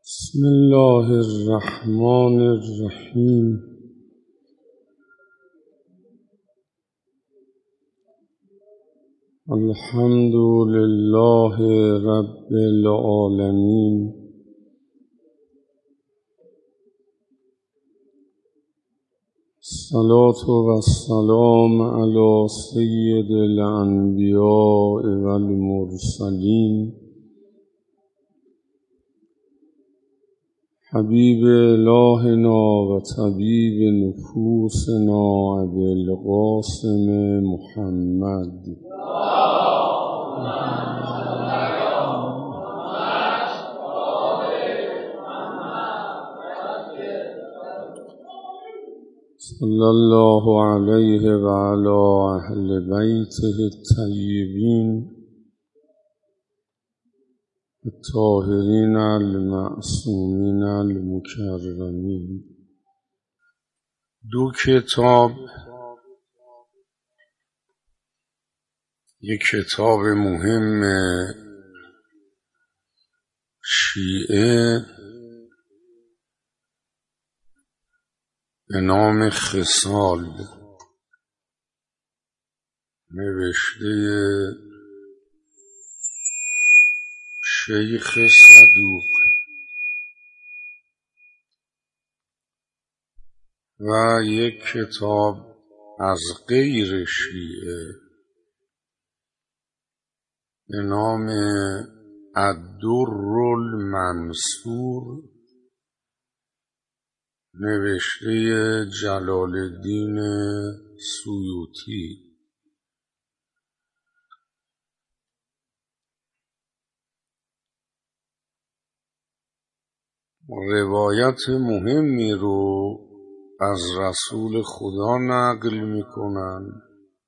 بسم الله الرحمن الرحیم. الحمد لله رب العالمین. الصلاة والسلام علی سید الانبیاء والمرسلین حبیب الهنا و طبیب نفوسنا ابی القاسم محمد. صلی الله علیه و علی اهل بیته الطیبین الطاهرین المعصومین المکرمین. دو کتاب، یک کتاب مهم شیعه به نام خصال نوشته شیخ صدوق و یک کتاب از غیر شیعه به نام الدر المنصور نوشته جلال الدین سیوطی. روایت مهمی رو از رسول خدا نقل میکنن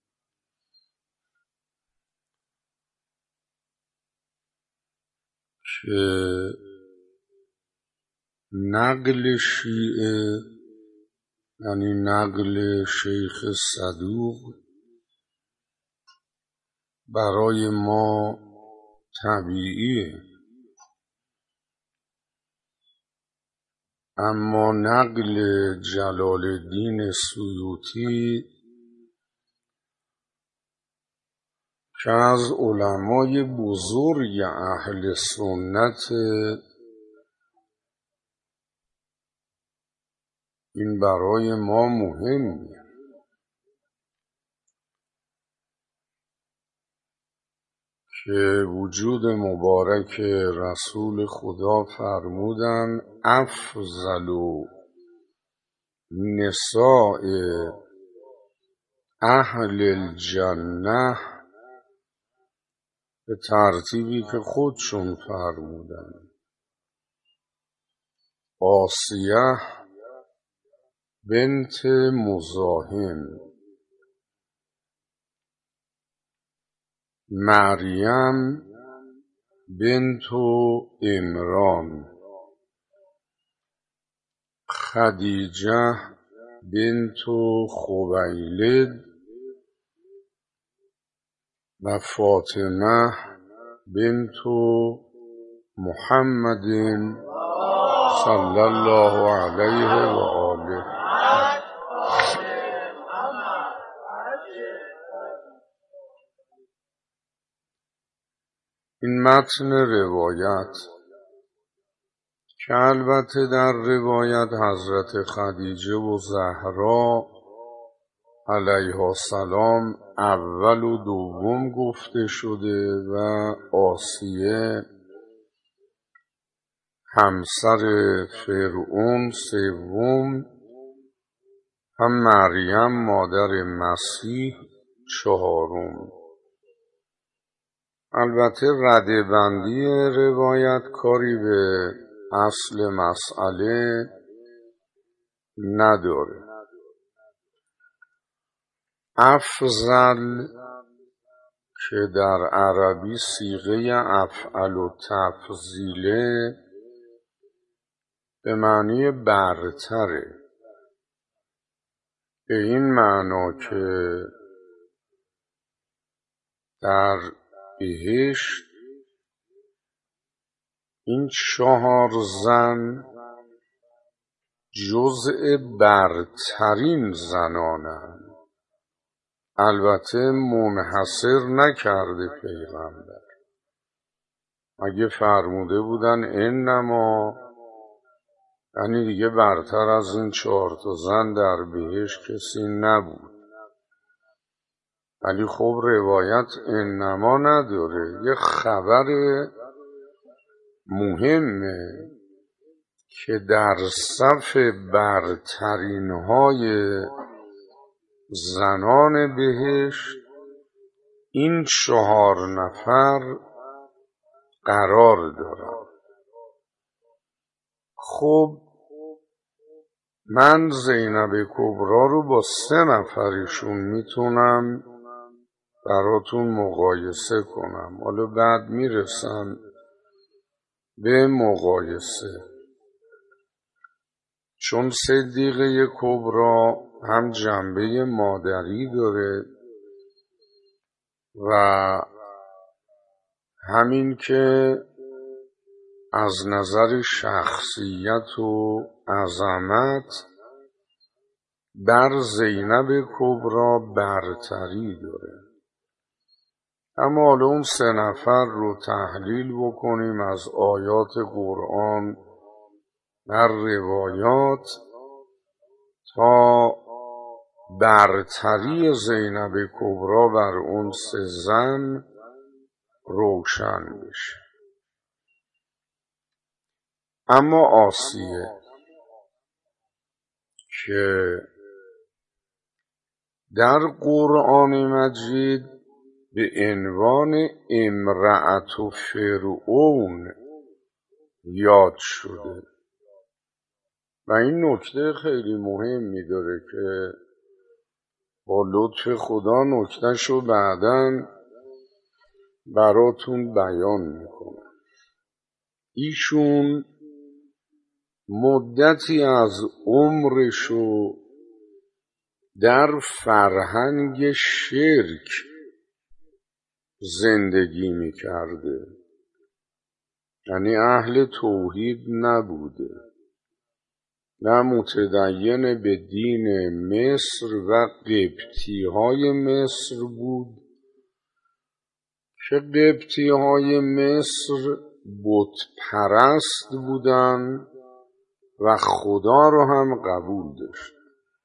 که نقل شیعه یعنی نقل شیخ صدوق برای ما طبیعیه، اما نقل جلال الدین سیوطی که از علمای بزرگ اهل سنت، این برای ما مهمه که وجود مبارک رسول خدا فرمودن افضل نساء اهل الجنه، به ترتیبی که خودشون فرمودن: آسیه بنت مزاحم، مریم بنت عمران، خدیجه بنت خویلد و فاطمه بنت محمد صلی الله علیه و آله. این متن روایت که البته در روایت حضرت خدیجه و زهرا علیها السلام اول و دوم گفته شده و آسیه همسر فرعون سوم، هم مریم مادر مسیح چهارم. البته ردبندی روایت کاری به اصل مسئله نداره. افضل که در عربی صیغه افعل و تفضیله به معنی برتره، به این معنا که در بهشت این 4 زن جزء برترین زنانند. البته منحصر نکرده پیغمبر، اگه فرموده بودن انما، یعنی دیگه برتر از این 4 زن در بهشت کسی نبود. ولی خب روایت انما نداره. یه خبر مهمه که در صف برترین های زنان بهشت این 4 نفر قرار دارن. خب من زینب کبرا رو با 3 نفرشون میتونم براتون مقایسه کنم. حالا بعد میرسم به مقایسه. چون صدیقه کبرا هم جنبه مادری داره و همین که از نظر شخصیت و عظمت بر زینب کبرا برتری داره. اما حالا اون 3 نفر رو تحلیل بکنیم از آیات قرآن در روایات تا برتری زینب کبرا بر اون 3 زن روشن بشه. اما آسیه که در قرآن مجید به عنوان امرأت فرعون یاد شده و این نکته خیلی مهمی داره که با لطف خدا نکتهشو بعداً براتون بیان میکنم. ایشون مدتی از عمرشو در فرهنگ شرک زندگی میکرده، یعنی اهل توحید نبوده، نه متدین به دین مصر و قبطی های مصر بود که قبطی های مصر بت پرست بودن و خدا رو هم قبول داشت.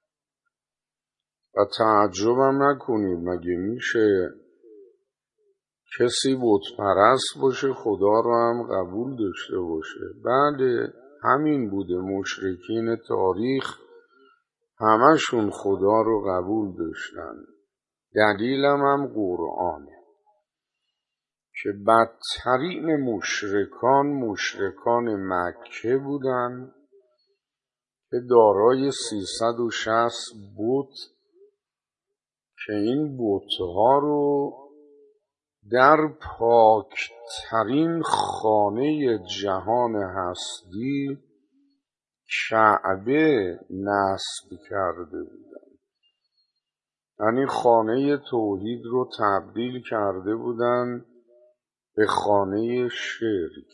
و تعجبم نکنید، مگه میشه کسی بت پرست باشه خدا رو هم قبول داشته باشه؟ بله همین بوده. مشرکین تاریخ همشون خدا رو قبول داشتن. دلیلم هم قرآنه که بدترین مشرکان مکه بودن که دارای 360 بت که این بت‌ها رو در پاکترین خانه جهان هستی کعبه نصب کرده بودن. یعنی خانه توحید رو تبدیل کرده بودن به خانه شرک.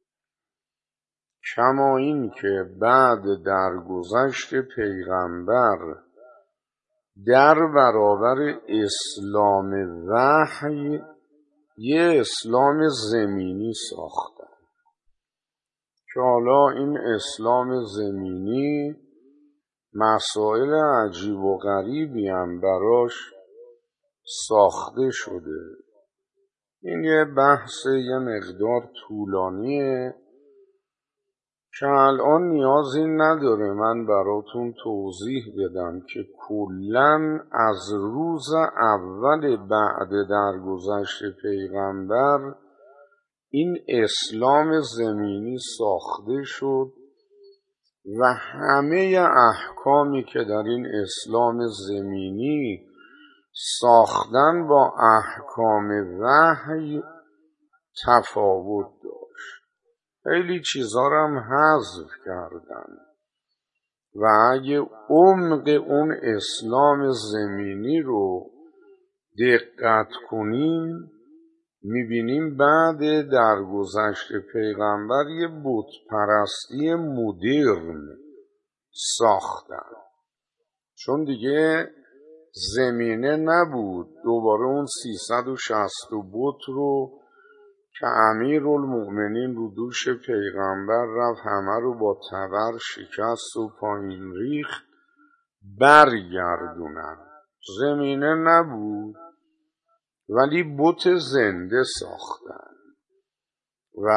کما این که بعد درگذشت پیغمبر در برابر اسلام وحی یه اسلام زمینی ساختن که حالا این اسلام زمینی مسائل عجیب و غریبی هم براش ساخته شده. این یه بحث یه مقدار طولانیه که الان نیازی نداره من براتون توضیح بدم که کلاً از روز اول بعد درگذشت پیغمبر این اسلام زمینی ساخته شد و همه احکامی که در این اسلام زمینی ساختن با احکام وحی تفاوت داشت. خیلی چیزا رو هم حذف کردن و اگه عمق اون اسلام زمینی رو دقت کنیم میبینیم بعد درگذشت پیغمبر یه بت پرستی مدرن ساختن، چون دیگه زمینه نبود دوباره اون 360 بت رو که امیرالمؤمنین رو دوش پیغمبر رفت همه رو با تبر شکست و پایین ریخت برگردونن. زمینه نبود ولی بت زنده ساختن و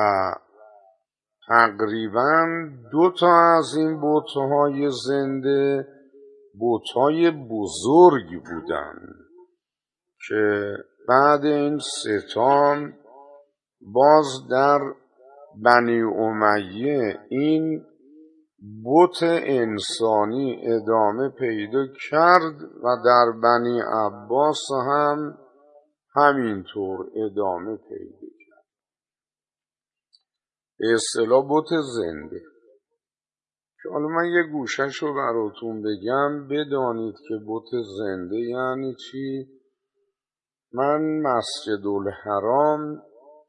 تقریبا 2 از این بت‌های زنده بت‌های بزرگی بودن که بعد این 3 باز در بنی امیه این بت انسانی ادامه پیدا کرد و در بنی عباس هم همینطور ادامه پیدا کرد. به اصطلاح بت زنده که حالا من یه گوشش رو براتون بگم بدانید که بت زنده یعنی چی. من مسجد الحرام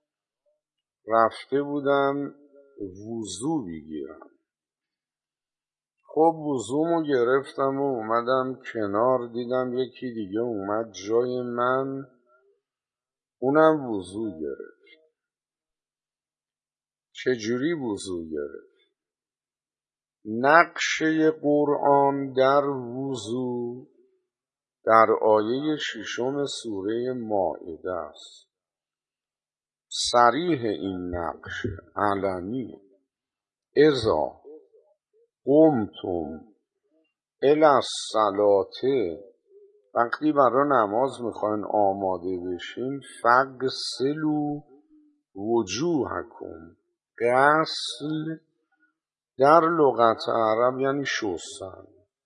رفته بودم وضو بگیرم. خب وضومو گرفتم و اومدم کنار، دیدم یکی دیگه اومد جای من اونم وضو گرفت. چجوری وضو گرفت؟ نقشه قرآن در وضو در آیه 6 سوره مائده است. صریح این نقشه علنی: اذا قمتم الی الصلاة، وقتی برای نماز میخواین آماده بشین، فغسلوا وجوهکم، غسل در لغت عرب یعنی شستن،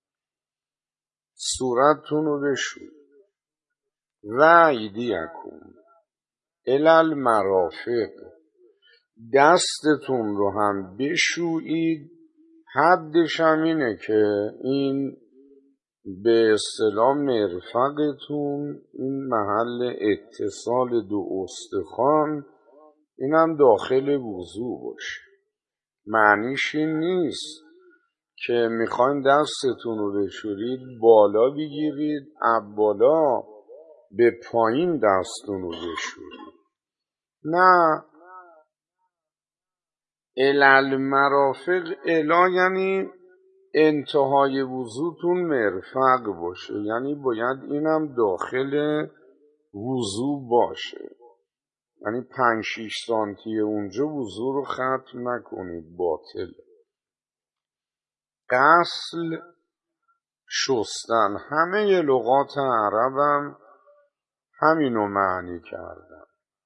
صورتتون رو بشویید، و ایدیکم الی المرافق، دستتون رو هم بشویید. حدش هم اینه که این به اصطلاح مرفقتون، این محل اتصال 2 استخوان، اینم داخل وضو باشه. معنیش این نیست که میخواین دستتون رو بشورید بالا بگیرید بالا به پایین دستتون رو بشورید، نه. المرافق الا یعنی انتهای وضوتون مرفق باشه، یعنی باید اینم داخل وضو باشه، یعنی 5-6 سانتی اونجا وضو رو ختم نکنید، باطل. غسل شستن، همه لغات عربم همینو معنی کردن.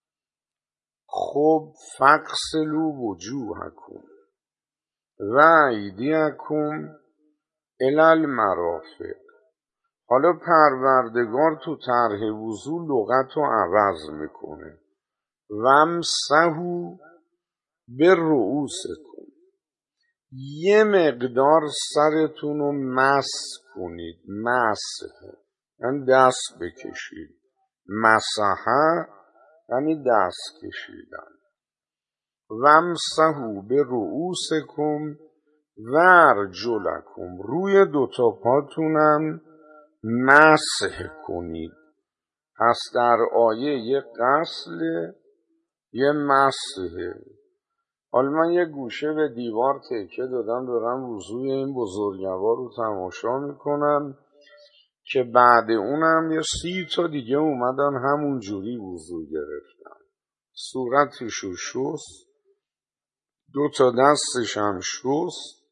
خب فغسلوا وجوهکم و ایدیکم الی المرافق. حالا پروردگار تو طرح وضو لغت رو عوض میکنه: وامسحوا برؤوسکم، یه مقدار سرتون رو مسح کنید. مسح یعنی دست بکشید، مسحه یعنی دست کشیدن. وامسحوا برؤوسکم و ارجلکم، روی 2 پاتونم مسح کنید. پس در آیه یه غسل یه مسحه. حالا من یه گوشه به دیوار تکیه دادم دارم وضوی این بزرگوار رو تماشا میکنم که بعد اونم یه 30 دیگه اومدن همون جوری وضو گرفتن. صورتشو شست، 2 دستش هم شست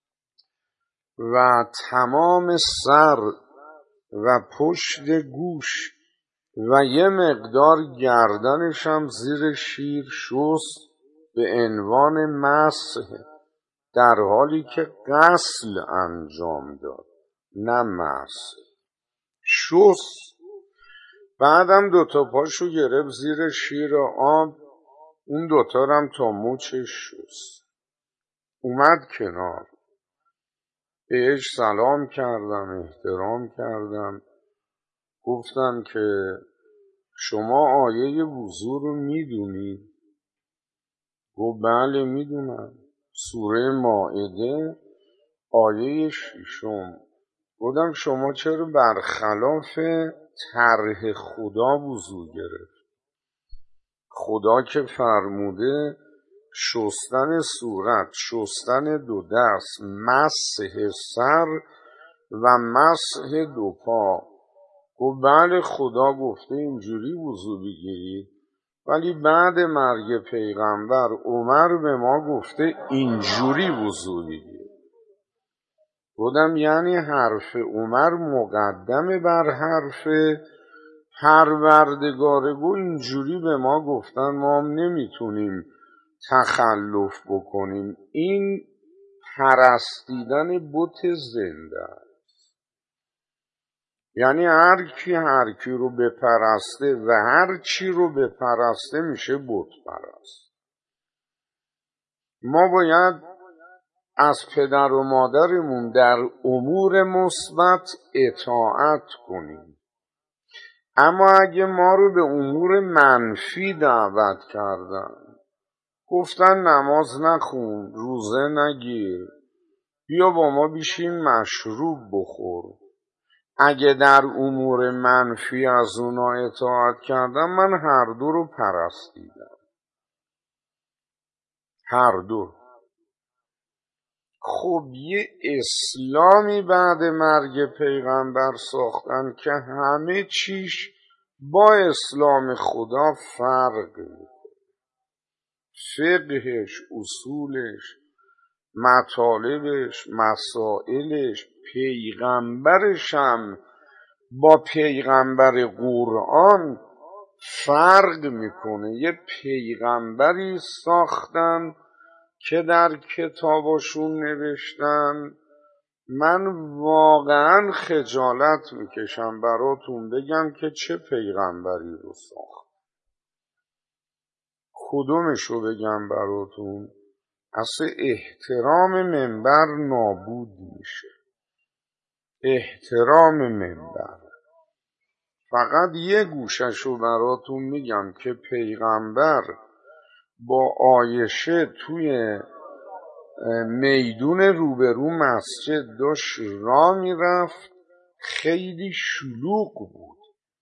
و تمام سر و پشت گوش و یه مقدار گردنش هم زیر شیر شست به عنوان مسح، در حالی که غسل انجام داد نه مسح. شست، بعدم 2 پاشو گرفت زیر شیر آب، اون 2 هم تا مچش شست. اومد کنار، بهش سلام کردم، احترام کردم، گفتم که شما آیه وضو رو میدونید؟ گفت بله میدونم. سوره مائده آیه 6. گفتم شما چرا برخلاف طرح خدا وضو گرفت؟ خدا که فرموده شستن صورت، شستن دو دست، مسح سر و مسح دو پا. گفت بله خدا گفته اینجوری وضو بگیرید، ولی بعد مرگ پیغمبر عمر به ما گفته اینجوری وضو بگیرید. گفتم یعنی حرف عمر مقدمه بر حرف پروردگار. گفت اینجوری به ما گفتن، ما هم نمیتونیم تخلف بکنیم. این پرستیدن بت زنده است. یعنی هر کی رو بپرسته و هر چی رو بپرسته میشه بت پرست. ما باید از پدر و مادرمون در امور مثبت اطاعت کنیم، اما اگه ما رو به امور منفی دعوت کردن، گفتن نماز نخون، روزه نگیر، بیا با ما بشین مشروب بخور، اگه در امور منفی از اونا اطاعت کردم، من هر دو رو پرستیدم. هر دو. خب یه اسلامی بعد مرگ پیغمبر ساختن که همه چیش با اسلام خدا فرق میکنه. فقهش، اصولش، مطالبش، مسائلش، پیغمبرش هم با پیغمبر قرآن فرق میکنه. یه پیغمبری ساختن که در کتابشون نوشتن، من واقعا خجالت میکشم براتون بگم که چه پیغمبری رو ساخت. کدومشو بگم براتون؟ اصلا احترام منبر نابود میشه. احترام منبر. فقط یه گوششو براتون میگم که پیغمبر با عایشه توی میدون روبرو مسجد داشت راه میرفت، خیلی شلوغ بود.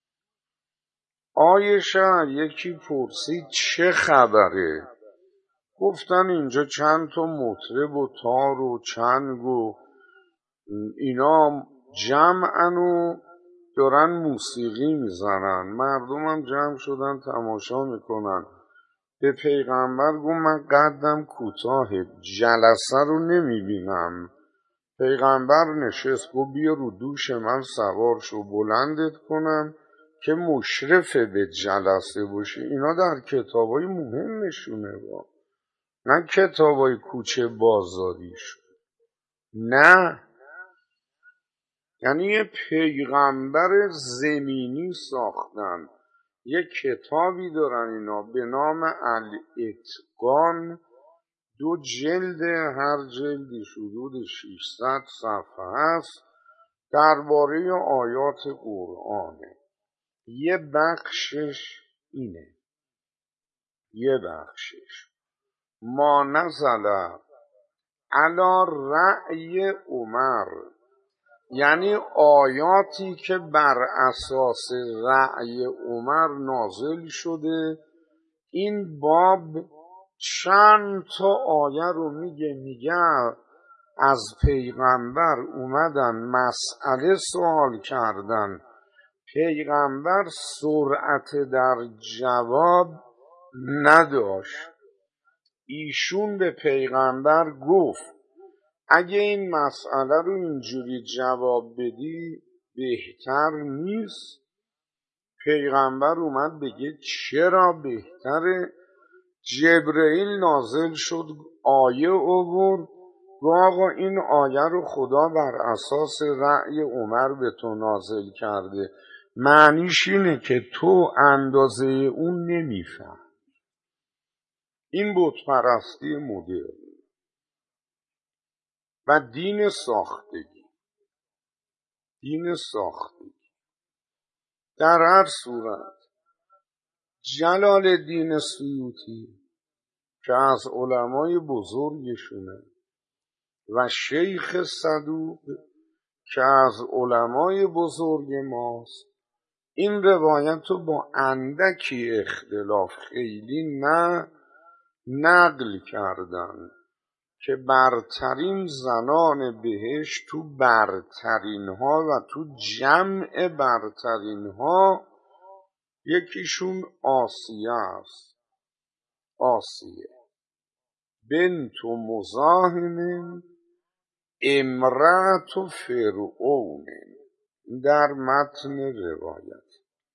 عایشه یکی پرسید چه خبره؟ گفتن اینجا چند تا مطرب و تار و چنگ و اینا جمعن و دارن موسیقی میزنن، مردم هم جمع شدن تماشا میکنن. به پیغمبر گفت من قدم کوتاه، جلسه رو نمیبینم. پیغمبر نشست، گفت بیا رو دوش من سوار شو، بلندت کنم که مشرف به جلسه باشی. اینا در کتابای مهمشونه با، نه کتابای کوچه بازاریش. نه، یعنی یه پیغمبر زمینی ساختن. یه کتابی دارن اینا به نام الاتقان، 2 جلد، هر جلدش حدود 600 صفحه است، درباره آیات قرآنه. یه بخشش اینه، یه بخشش ما نزل علی رأی عمر، یعنی آیاتی که بر اساس رأی عمر نازل شده. این باب چند تا آیه رو میگه از پیغمبر اومدن مسئله سوال کردن، پیغمبر سرعت در جواب نداشت. ایشون به پیغمبر گفت اگه این مسئله رو اینجوری جواب بدی بهتر نیست؟ پیغمبر اومد بگه چرا بهتره؟ جبرئیل نازل شد، آیه آورد، گفت آقا این آیه رو خدا بر اساس رأی عمر به تو نازل کرده، معنیش اینه که تو اندازه اون نمیفهم. این بت پرستی مدرن و دین ساختگی. دین ساختگی در هر صورت جلال الدین سیوطی که از علمای بزرگشونه و شیخ صدوق که از علمای بزرگ ماست، این روایت رو با اندکی اختلاف، خیلی نه، نقل کردن که برترین زنان بهشت تو برترین ها و تو جمع برترین ها یکیشون آسیه است. آسیه بنت مزاحم امرأة فرعون در متن روایت.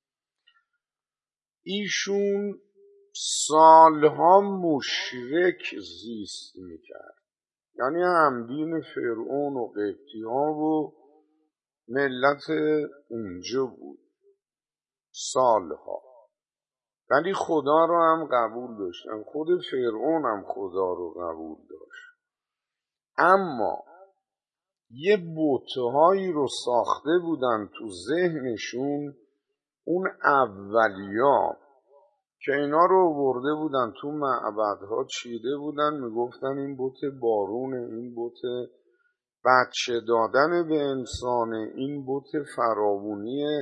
ایشون سالها مشرک زیست میکرد، یعنی همدین فرعون و قبطی ها و ملت اونجا بود سالها، ولی خدا رو هم قبول داشتن، خود فرعون هم خدا رو قبول داشت. اما یه بتهایی رو ساخته بودن تو ذهنشون، اون اولیا که اینا رو برده بودن تو معبدها چیده بودن، میگفتن این بت بارونه، این بت بچه دادن به انسانه، این بت فراوونی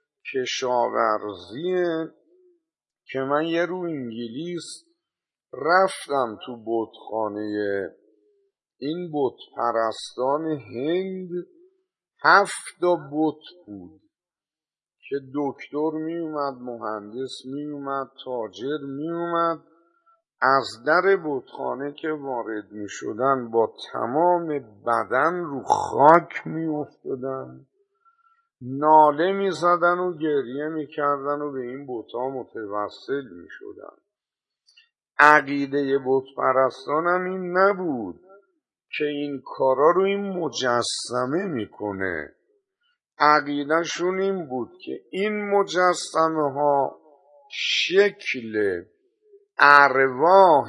کشاورزیه. که من یه رو انگلیس رفتم تو بتخانه این بت پرستان هند، 7 بت بود که دکتر می اومد، مهندس می اومد، تاجر می اومد، از در بتخانه که وارد می شدن با تمام بدن رو خاک می افتادن، ناله می زدن و گریه می کردن و به این بتها متوسل می شدن. عقیده بت پرستان هم این نبود که این کارا رو این مجسمه میکنه، عقیدهشون این بود که این مجسمه ها شکل ارواح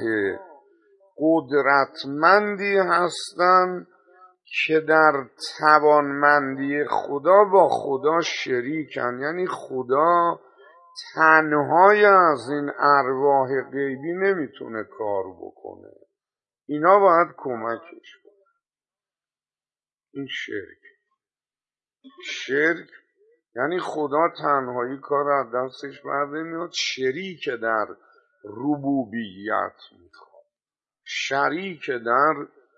قدرتمندی هستند که در توانمندی خدا با خدا شریکن، یعنی خدا تنهای از این ارواح غیبی نمیتونه کار بکنه، اینا باید کمکش کنن. این شرک یعنی خدا تنهایی کار از دستش بر نمیاد، شریک در ربوبیت میخواد، شریک در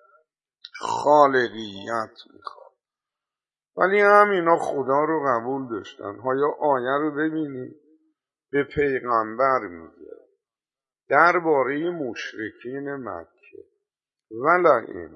خالقیت میخواد. ولی هم اینا خدا رو قبول داشتن. یا آیه رو ببینید، به پیغمبر میگه درباره مشرکین مکه، ولئن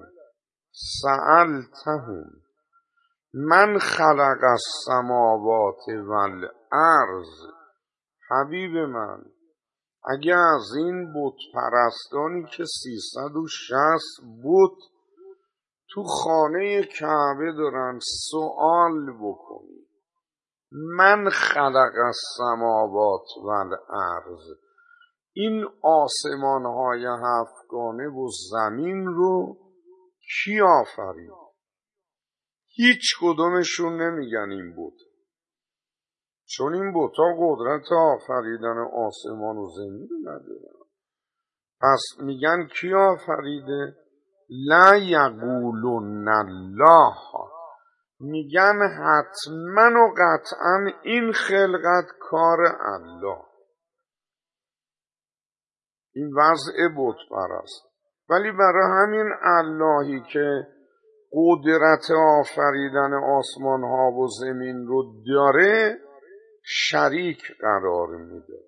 سألتهم من خلق السماوات والارض، حبیب من اگه از این بت پرستانی که 360 بت تو خانه کعبه دارن سوال بکنی، من خلق السماوات والارض، این آسمان‌های هفتگانه و زمین رو کی آفرید؟ هیچ کدومشون نمیگن این بت، چون این بت‌ها قدرت آفریدن آسمان و زمین رو ندارن. پس میگن کی آفریده؟ لا یقولون الله، میگن حتما و قطعا این خلقت کار الله. این وضع بت پرست. ولی برای همین اللهی که قدرت آفریدن آسمان ها و زمین رو داره شریک قرار میده.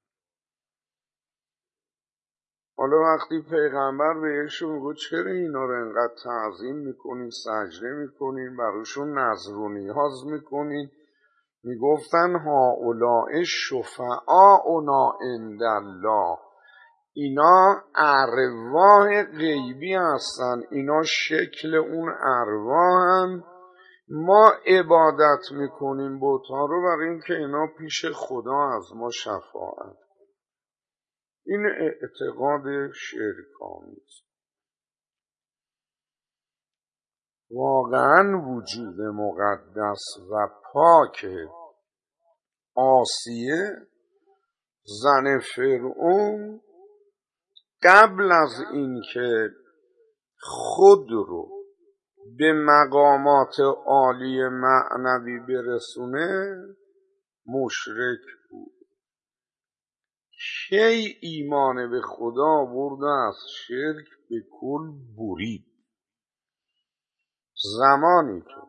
حالا وقتی پیغمبر بهشون میگه چرا اینا رو انقدر تعظیم میکنین، سجده میکنین، براشون نذر و نیاز میکنین، میگفتن هؤلاء شفعاؤنا عند الله، اینا ارواح غیبی هستن، اینا شکل اون ارواحن، ما عبادت میکنیم بت‌ها رو برای اینکه اینا پیش خدا از ما شفاعت. این اعتقاد شرک‌آمیز. واقعا وجود مقدس و پاک آسیه زن فرعون قبل از اینکه خود رو به مقامات عالی معنوی برسونه مشرک بود. کی ایمان به خدا آورد و از شرک به کل برید؟ زمانی که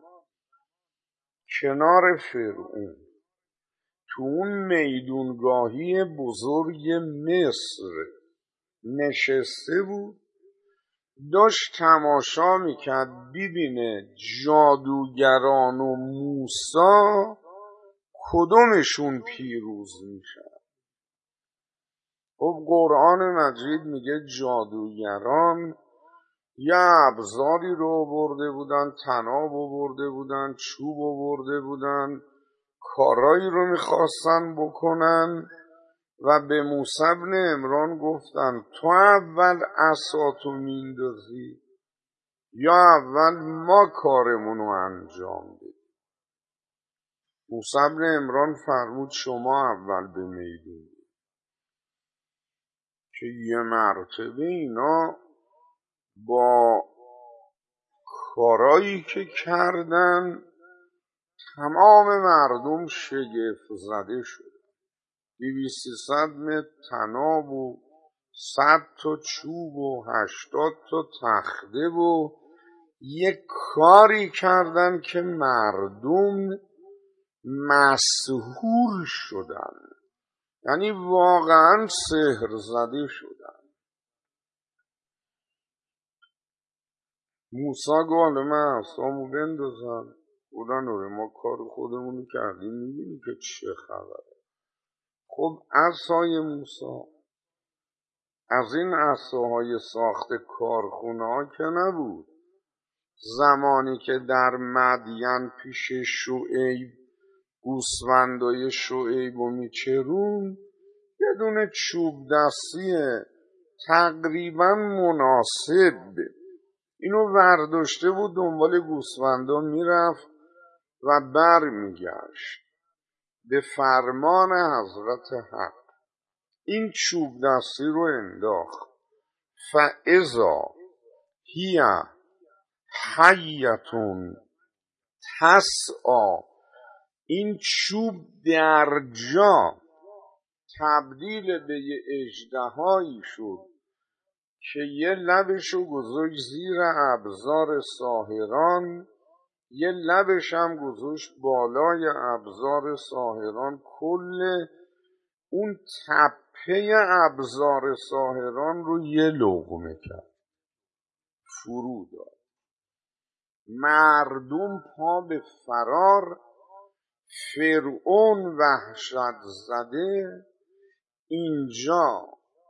کنار فرعون تو اون میدونگاهی بزرگ مصر نشسته بود، داشت تماشا میکرد ببینه جادوگران و موسی کدومشون پیروز میشن. خب قرآن مجید میگه جادوگران یه ابزاری رو آورده بودن، طناب آورده بودن، چوب آورده بودن، کارایی رو میخواستن بکنن و به موسی بن عمران گفتن تو اول عصاتو میندازی یا اول ما کارمون رو انجام بدیم؟ موسی بن عمران فرمود شما اول به میدون. که یه مرتبه اینا با کارایی که کردن تمام مردم شگفت زده شد. 200-300 متر طناب و 100 تا چوب و 80 تا تخته و یک کاری کردن که مردم مسحور شدن، یعنی واقعا سحر زده شدن. موسی گفت من عصامو بندازم، بودن ما کار خودمونو کردیم، میبینی که چه خبره. خب عصای موسی از این عصاهای ساخت کارخونه ها که نبود. زمانی که در مدین پیش شعیب گوسفندای شعیب و میچرون، یه دونه چوب دستی تقریبا مناسب اینو ورداشته بود، دنبال گوسفندا میرفت و بر میگشت. به فرمان حضرت حق این چوب دستی رو انداخت. فاذا هی حیتون تسعی، این چوب در جا تبدیل به یه اژدهایی شد که یه لبشو گذاشت زیر ابزار ساحران، یه لبش هم گذاشت بالای ابزار ساحران. کل اون تپه ابزار ساحران رو یه لقمه کرد، فرو داد. مردم پا به فرار، فرعون وحشت زده. اینجا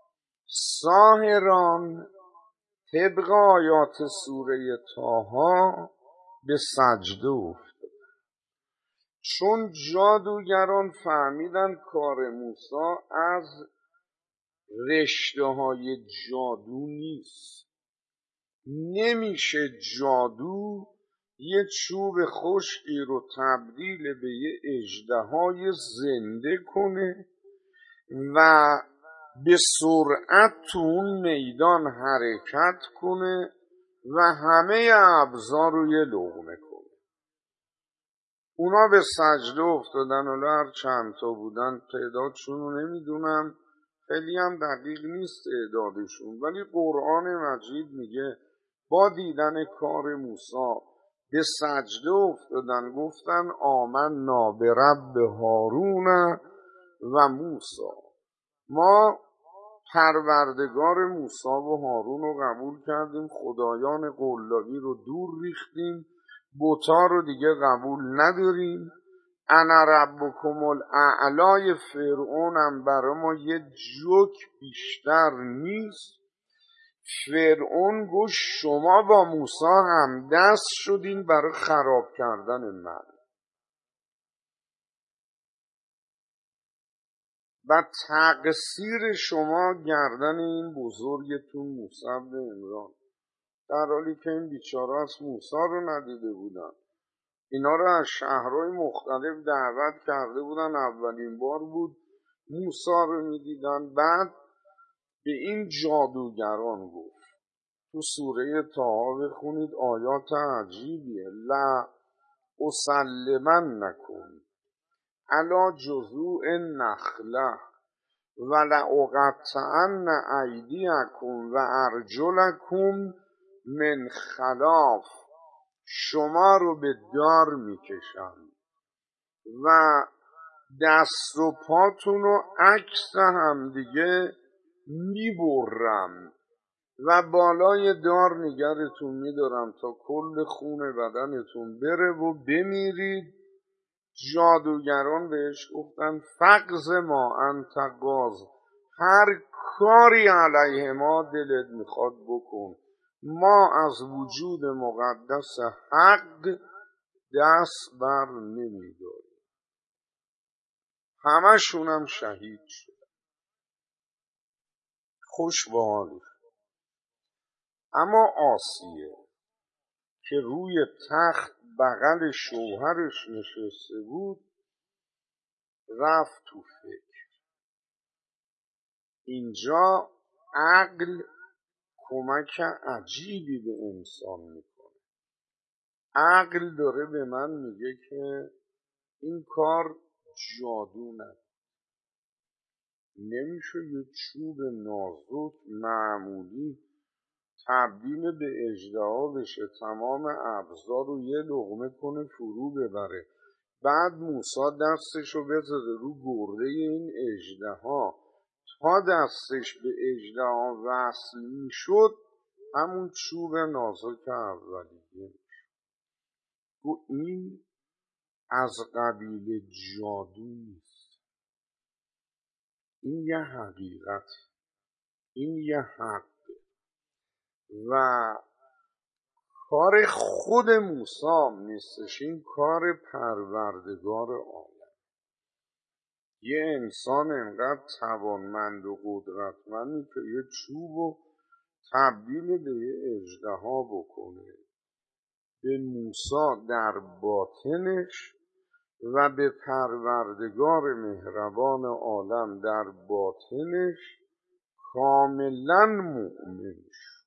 ساحران طبق آیات سوره طه به سجده افتاد، چون جادوگران فهمیدن کار موسی از رشته های جادو نیست. نمیشه جادو یه چوب خشکی رو تبدیل به یه اژدهای زنده کنه و به سرعت تو اون میدان حرکت کنه و همه ابزار رو یه لقمه کنه. اونا به سجده افتادن، حالا هر چند تا بودن تعدادشون رو نمیدونم، خیلی هم دقیق نیست تعدادشون، ولی قرآن مجید میگه با دیدن کار موسی به سجده افتادن، گفتن آمنا برب هارون و موسی، ما پروردگار موسی و هارون رو قبول کردیم، خدایان قلابی رو دور ریختیم، بتا رو دیگه قبول نداریم. انا ربکم الاعلای فرعون هم برای ما یه جوک بیشتر نیست. فرعون گفت شما با موسی هم دست شدین برای خراب کردن من و تقصیر شما گردن این بزرگتون موسی بن عمران، در حالی که این بیچاره از موسی رو ندیده بودن. اینا رو از شهرهای مختلف دعوت کرده بودن، اولین بار بود موسی رو میدیدن. بعد به این جادوگران گفت، تو سوره طه بخونید، آیات عجیبیه. لا اسلمنکم علی جذوع النخله ولأقطعن ایدیکم و ارجلکم من خلاف. شما رو به دار میکشم و دست و پاتون رو عکس همدیگه میبرم و بالای دار نگرتون میدارم تا کل خون بدنتون بره و بمیرید. جادوگران بهش گفتن فقز ما انت قاض، هر کاری علیه ما دلت میخواد بکن، ما از وجود مقدس حق دست بر نمیداریم. همشون هم شهید شد. خوش به حالش. اما آسیه که روی تخت بغل شوهرش نشسته بود رفت تو فکر. اینجا عقل کمک عجیبی به انسان میکنه. عقل داره به من میگه که این کار جادو نمیشه یه چوب نازک معمولی تبدیل به اژدها بشه، تمام ابزار رو یه لقمه کنه فرو ببره، بعد موسی دستشو بذاره رو گرده این اژدها تا دستش به اژدها وصل میشد همون چوب نازک اولیه. تو این از قبیل جادو نیست، این یه حقیقت، این یه حق و کار خود موسی نیستش، این کار پروردگار عالم. یه انسان انقدر توانمند و قدرتمندی که یه چوب و تبدیل به یه اژدها بکنه. به موسی در باطنش و به پروردگار مهربان عالم در باطنش کاملا مؤمن شد.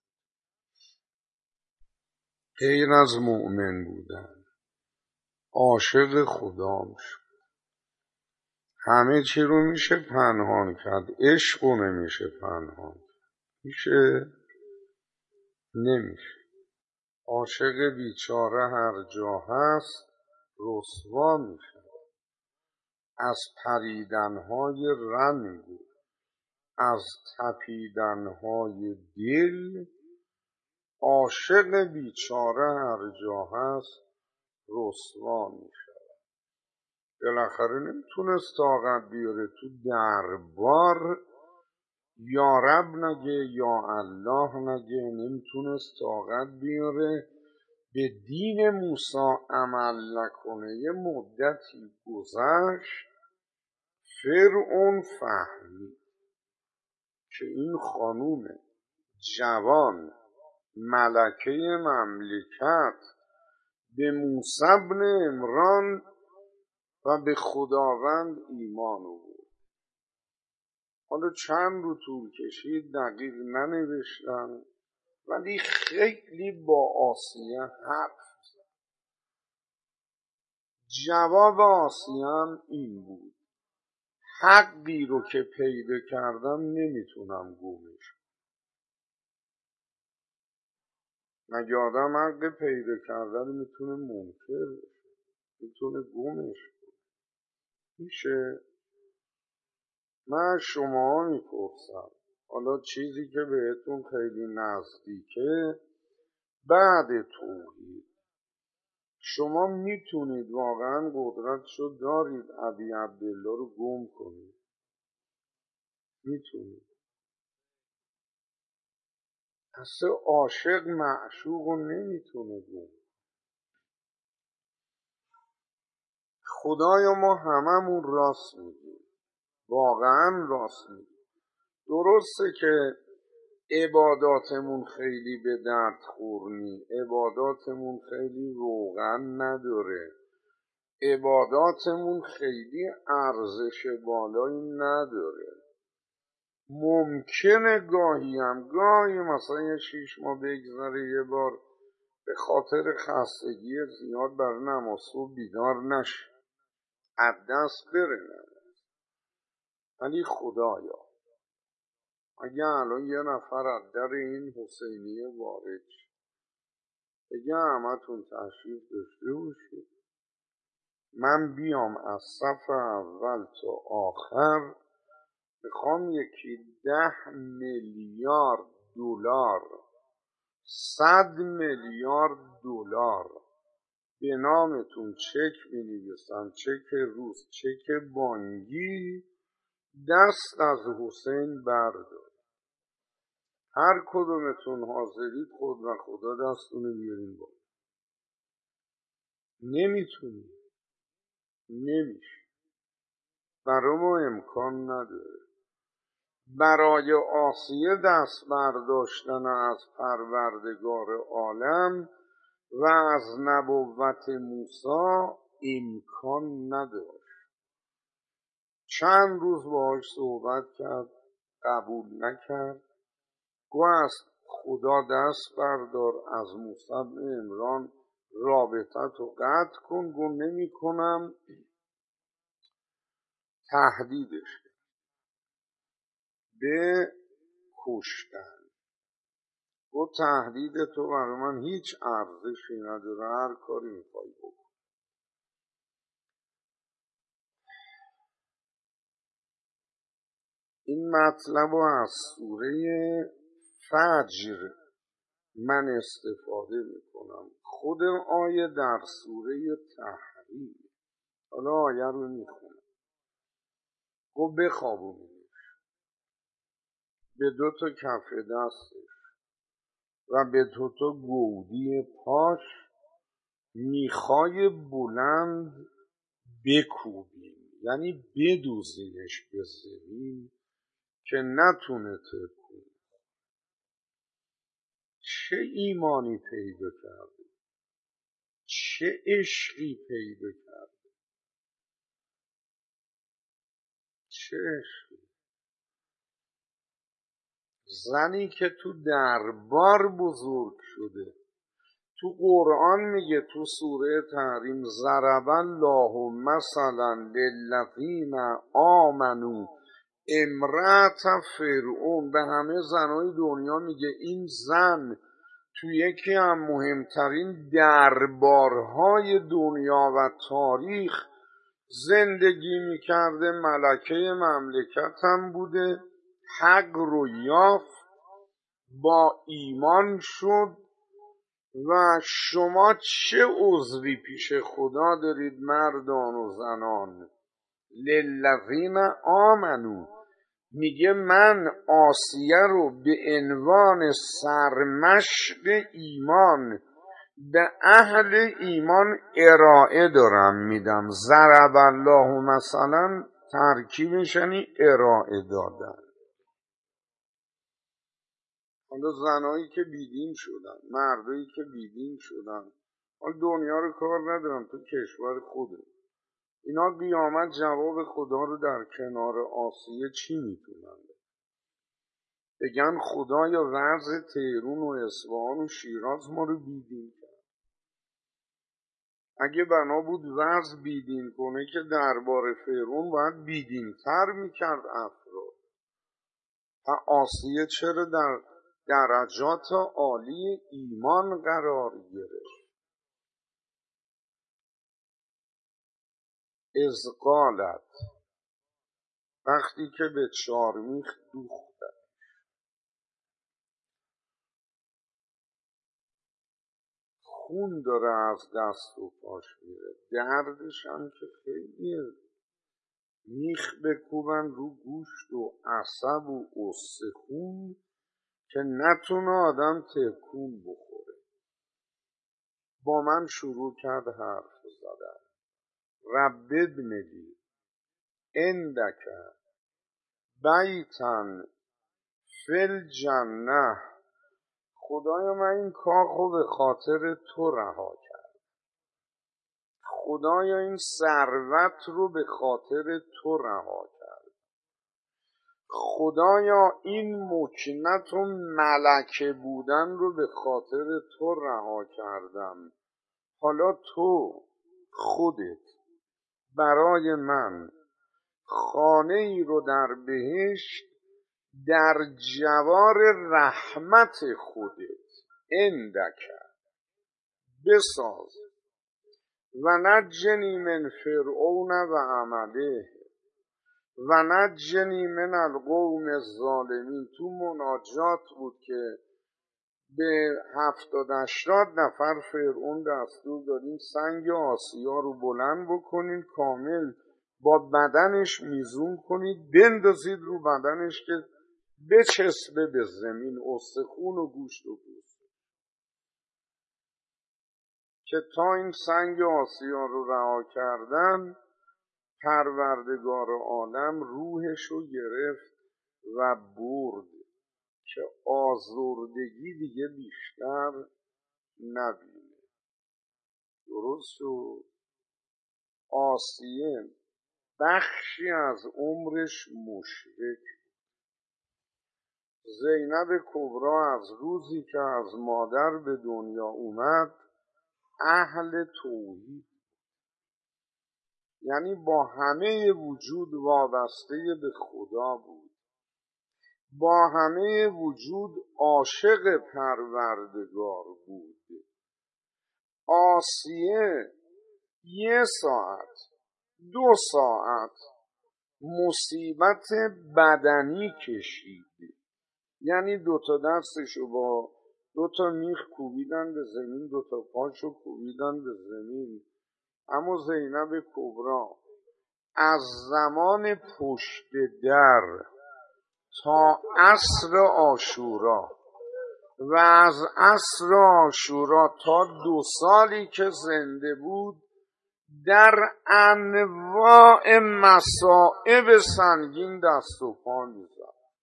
غیر از مؤمن بودن عاشق خدا شد. همه چی رو میشه پنهان کرد، عشق رو نمیشه پنهان کرد. میشه؟ نمیشه. عاشق بیچاره هر جا هست رسوا میشه. از پریدنهای رنگ، از تپیدنهای دل، عاشق بیچاره هر جا هست رسوا میشه. بالاخره نمیتونست طاقت بیاره تو دربار یا رب نگه یا الله نگه، نمیتونست طاقت بیاره به دین موسی عمل نکنه. یه مدتی گذشت، فرعون فهمید که این خانوم جوان ملکه مملکت به موسی بن عمران و به خداوند ایمان آورد. حالا چند رو طول کشید دقیق ننوشتن، ولی خیلی با آسیه حرف زد. جواب آسیه این بود: حقی رو که پیدا کردم نمیتونم گمش کنم. مگه آدم حق پیدا کردن میتونه منکر بشه؟ میتونه گمش کنه؟ میشه؟ من شما میپرسم، حالا چیزی که بهتون خیلی نزدیکه، بعد توحید شما میتونید واقعا قدرتشو دارید ابی عبدالله رو گم کنید؟ میتونید؟ اصلا عاشق معشوق رو نمیتونه گم. خدایا ما هممون راست میگیم، واقعا راست میگیم. درسته که عباداتمون خیلی به درد خور نی، عباداتمون خیلی روغن نداره، عباداتمون خیلی ارزش بالایی نداره. ممکنه گاهی مثلا یه 6 ماه بگذره یه بار به خاطر خستگی زیاد برای نماز صبح بیدار نشه، از دست بره نماز. ولی خدایا اگه الان یه نفر از در این حسینیه وارد شه بگه همتون تشریف داشته باشید، من بیام از صف اول تا آخر میخوام یکی 10 میلیارد دلار 100 میلیارد دلار به نامتون چک می‌نویسم، چک روز، چک بانکی، دست از حسین بردار. هر کدومتون حاضرید خود و خدا دستونو بیارین بالا. نمیتونی، نمیشه، برای ما امکان نداره. برای آسیه دست برداشتن از پروردگار عالم و از نبوت موسی امکان نداشت. چند روز باهاش صحبت کرد، قبول نکرد. گوه از خدا دست بردار، از موسی بن عمران رابطت رو قطع کن. گوه نمی کنم. تهدیدش به کشتن. گوه تهدید تو برای من هیچ ارزشی نداره، هر کاری میخوای بکن. این مطلب رو از سوره فجر من استفاده میکنم. خود آیه در سوره تحریم. حالا آیه رو میخونم. گو بخوابونیش به 2 تا کف دستش و به 2 تا گودی پاش، میخای بلند بکوبیم، یعنی بدوزینش به زمین که نتونه تکون. چه ایمانی پیدا کرده، چه عشقی پیدا کرده، چه عشقی. زنی که تو دربار بزرگ شده، تو قرآن میگه تو سوره تحریم ضرب الله مثلا للذین آمنوا امرأة فرعون. به همه زنای دنیا میگه این زن تو یکی از مهمترین دربارهای دنیا و تاریخ زندگی میکرده، ملکه مملکت هم بوده، حق رو یافت، با ایمان شد. و شما چه عذری پیش خدا دارید مردان و زنان؟ للذین آمنو. میگه من آسیه رو به عنوان سرمشق ایمان به اهل ایمان ارائه دارم میدم. ضرب الله مثلا ترکیبش یعنی ارائه دادن. حالا زنایی که بیدین شدن، مردایی که بیدین شدن، حالا دنیا رو کار ندارم، تو کشور خوده، اینا قیامت جواب خدا رو در کنار آسیه چی میتونن بگن؟ خدایا وضع تهرون و اصفهان و شیراز ما رو بیدین کرد. اگه بنا بود وضع بیدین کنه که دربار فرعون باید بیدین تر میکرد افراد. آسیه چرا در درجات عالی ایمان قرار گرفت؟ اذ قالت، وقتی که به چارمیخ دوختن. خون داره از دست و پاش میره، دردش هم که خیلی. میخ بکوبن رو گوشت و عصب و استخون که نتونه آدم تکون بخوره. با من شروع کرد حرف زدن. رب ابن لی عندک بیتن فی الجنه. خدایا من این کاخو به خاطر تو رها کرد. خدایا این ثروت رو به خاطر تو رها کرد، خدایا این مکنت و ملکه بودن رو به خاطر تو رها کردم، حالا تو خودت برای من خانه ای رو در بهشت در جوار رحمت خودت عندک بساز و نجنی من فرعون و عمله و نجنی من القوم الظالمین. تو مناجات بود که به 70-80 نفر فرعون دستور دادین سنگ آسیا رو بلند بکنین، کامل با بدنش میزون کنید، بندازید رو بدنش که بچسبه به زمین، استخون و گوشت و پوست، که تا این سنگ آسیا رو رها کردن پروردگار عالم روحش رو گرفت و برد که آزردگی دیگه بیشتر نبینه. درست شد؟ آسیه بخشی از عمرش مشرک. زینب کبرا از روزی که از مادر به دنیا اومد اهل توحید، یعنی با همه وجود وابسته به خدا بود، با همه وجود عاشق پروردگار بود. آسیه 1 ساعت 2 ساعت مصیبت بدنی کشید، یعنی 2 تا دستشو با 2 تا میخ کوبیدن به زمین، 2 تا پاشو کوبیدن به زمین. اما زینب کبرا از زمان پشت در تا عصر عاشورا و از عصر عاشورا تا 2 سالی که زنده بود در انواع مصائب سنگین دست و پا می‌زد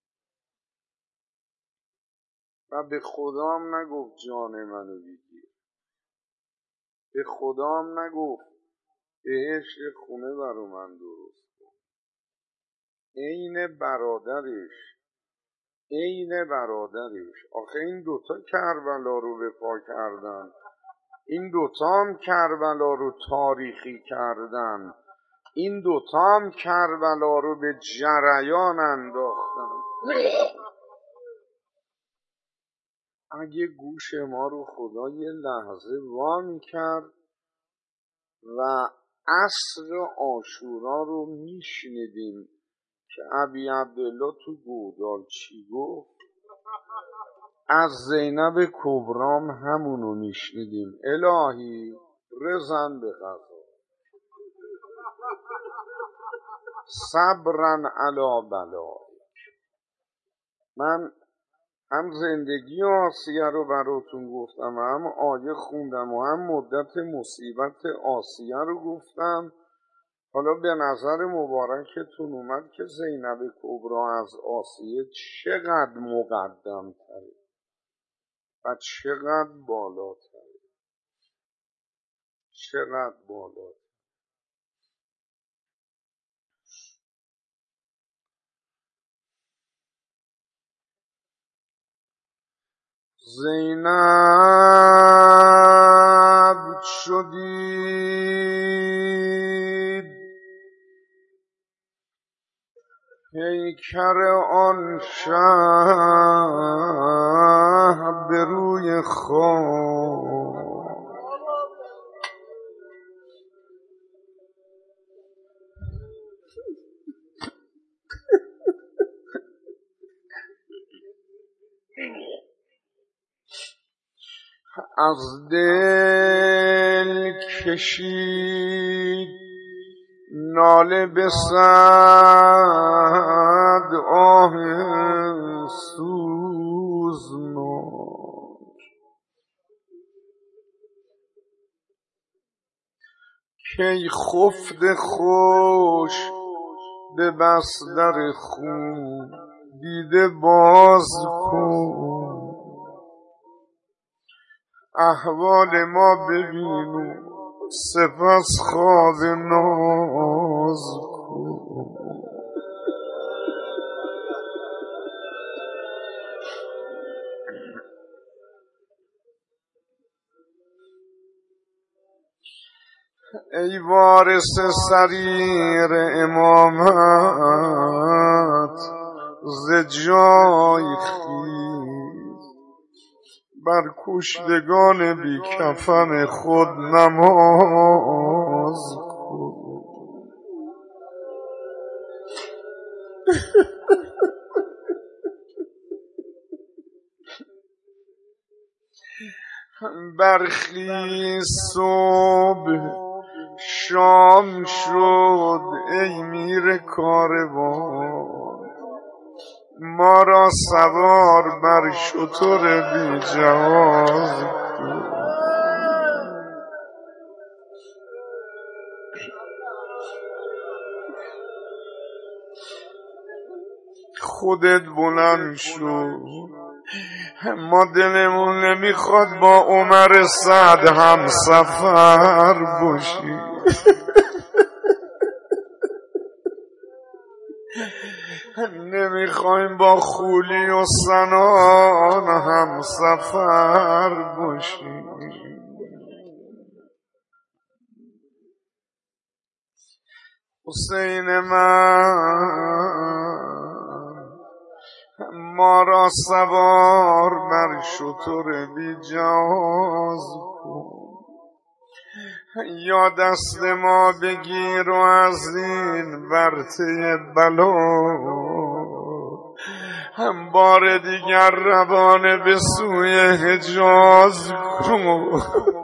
و به خدام نگفت جان منو بگیر، به خدام نگفت بهشت خونه برا من درست کن. عین برادرش آخه این 2 تا کربلا رو به پا کردن، این 2 تا هم کربلا رو تاریخی کردن، این 2 تا هم کربلا رو به جریان انداختن. اگه گوش ما رو خدا یه لحظه وا می‌کرد و عصر عاشورا رو میشنیدیم که ابی عبدالله تو گودال چی گفت، از زینب کبرام همونو میشنیدیم. الهی رزن به غذا صبرن علی بلا. من هم زندگی آسیه رو براتون گفتم و هم آیه خوندم و هم مدت مصیبت آسیه رو گفتم. حالا به نظر مبارکتون اومد که زینب کبرا از آسیه چقدر مقدم تره و چقدر بالاتره، چقدر بالاتره. زینب شدید پیکر آن شهر به روی خاک، از دل کشید ناله به صد آه سوزناک، کی خفت خوش به بستر خون دیده باز کن، احوال ما ببین و سپس خواب ناز کن. ای وارث سریر امامت ز جای خیز، بر کشتگان بی کفن خود نماز کن. برخیز صبح شام شد ای میر کاروان، ما را سوار بر شتر بی جهاز کن. خودت بلند شو، ما دلمون نمیخواد با عمر سعد هم سفر باشی. نمیخوایم با خولی و سنان هم سفر باشی. حسین من ما را سوار بر شتر بی جهاز کن، یا دست ما بگیر و از این ورطه بلا هم بار دیگر روانه به سوی حجاز کن.